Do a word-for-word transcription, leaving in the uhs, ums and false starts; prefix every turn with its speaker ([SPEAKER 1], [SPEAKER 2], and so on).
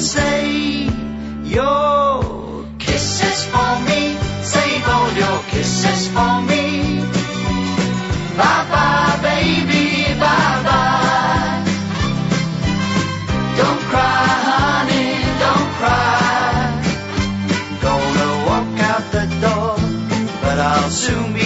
[SPEAKER 1] say your kisses for me. Save all your kisses for me. Bye-bye, baby, bye-bye. Don't cry, honey, don't cry. Gonna walk out the door, but I'll soon be